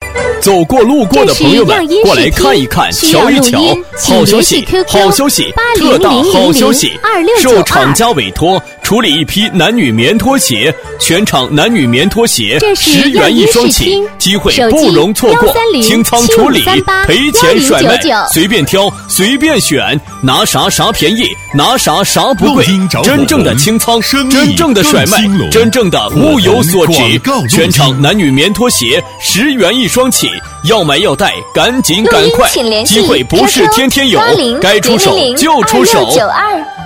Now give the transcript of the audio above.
走过路过的朋友们，过来看一看，瞧一瞧，好消息，好消息，特大好消息！受厂家委托处理一批男女棉拖鞋，全场男女棉拖鞋10元一双起，机会不容错过，清仓处理，赔钱甩卖，随便挑，随便选，拿啥啥便宜，拿啥啥不贵，真正的清仓，真正的甩卖，真正的物有所值，全场男女棉拖鞋10元一双起。要买要带，赶紧赶快！机会不是天天有，该出手就出手。